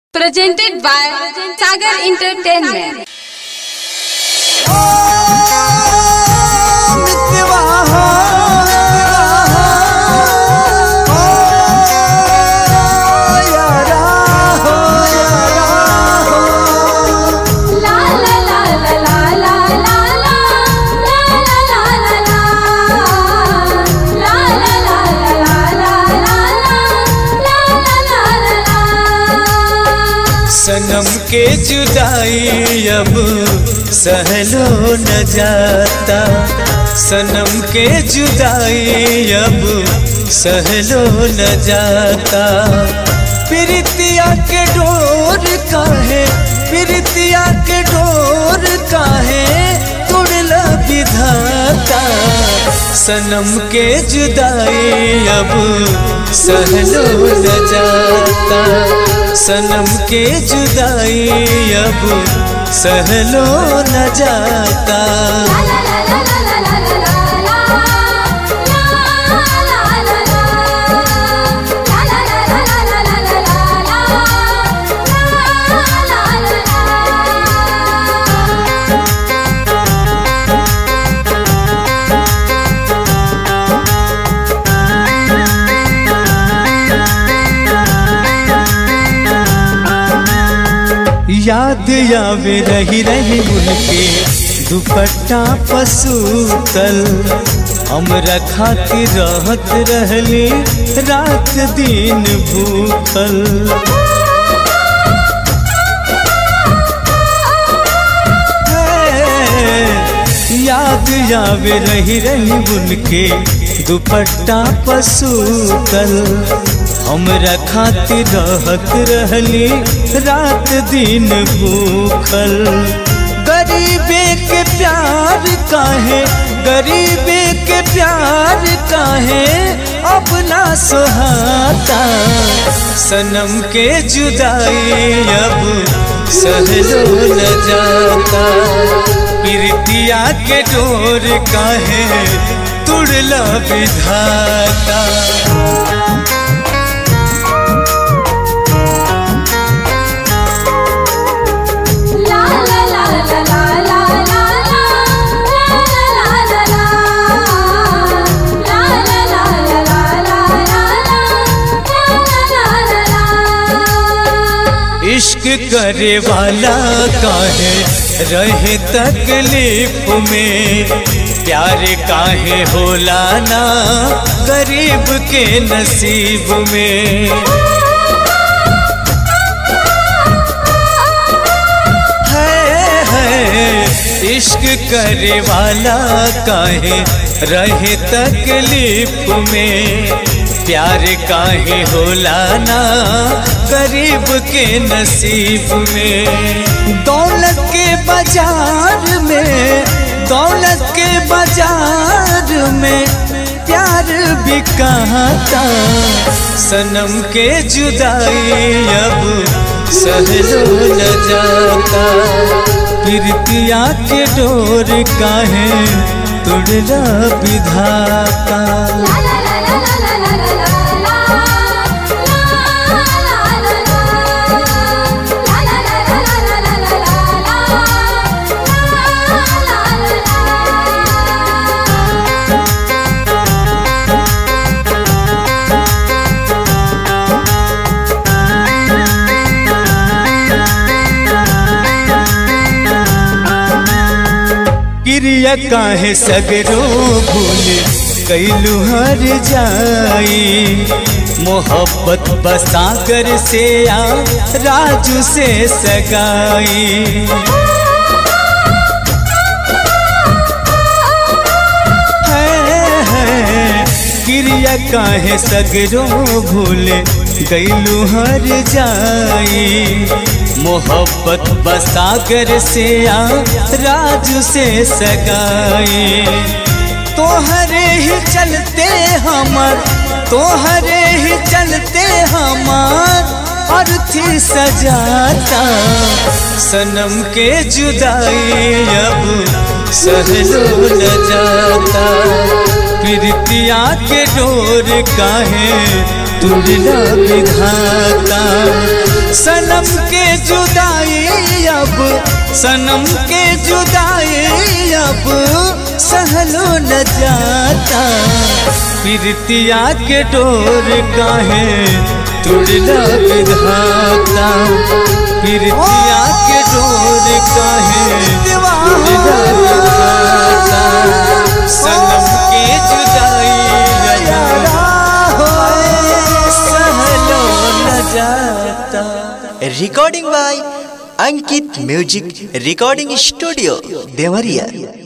Presented by Sagar Entertainment. सनम के जुदाई अब सहलो न जाता, सनम के जुदाई अब सहलो न जाता। प्रीतिया के डोर काहे, प्रीतिया के डोर काहे तोड़ला विधाता। सनम के जुदाई अब सहलो न जाता, सनम के जुदाई अब सहलो न जाता। याद आवे रही रही उनके दुपट्टा पसूतल, हमरा खातिर रहत रहली रात दिन भूखल। याद आवे रही रही उनके दुपट्टा पसूतल, हमरा खातिर रहत रहली रात दिन भूखल। गरीबे के प्यार काहे, गरीबे के प्यार काहे अपना सोहाता। सनम के जुदाई अब सहलो न जाता, प्रीतिया के डोर काहे तोड़ला विधाता। इश्क करे वाला काहे रहे तकलीफ में, प्यार काहे होला ना गरीब के नसीब में। इश्क करे वाला काहे रहे तकलीफ में, प्यार काहे होला ना गरीब के नसीब में। दौलत के बाजार में, दौलत के बाजार में प्यार बिकाता। सनम के जुदाई अब सहलो न जाता, प्रीतिया के डोर काहे तोड़ला विधाता। क्रिया काहे सगरो भूल कैलू हर जाई, मोहब्बत बसाकर से आ राजू से सगाई। क्रिया काहे सगरो भूल कैलू हर जाई, मोहब्बत बसाकर से आ राजू से सगाई। तोहरे ही चलते हमर, तोहरे ही चलते हमार अर्थी सजाता। सनम के जुदाई अब सहलो न जाता, प्रीतिया के डोर काहे तुड़ला विधाता। सनम के जुदाई अब, सनम के जुदाई अब सहलो न जाता। प्रीतिया के डोर काहे तुड़ला विधाता। प्रीतिया के डोर काहे तुड़ला विधाता। सनम के जुदाई सहलो न जाता। Recording by Ankit music recording studio Deoria.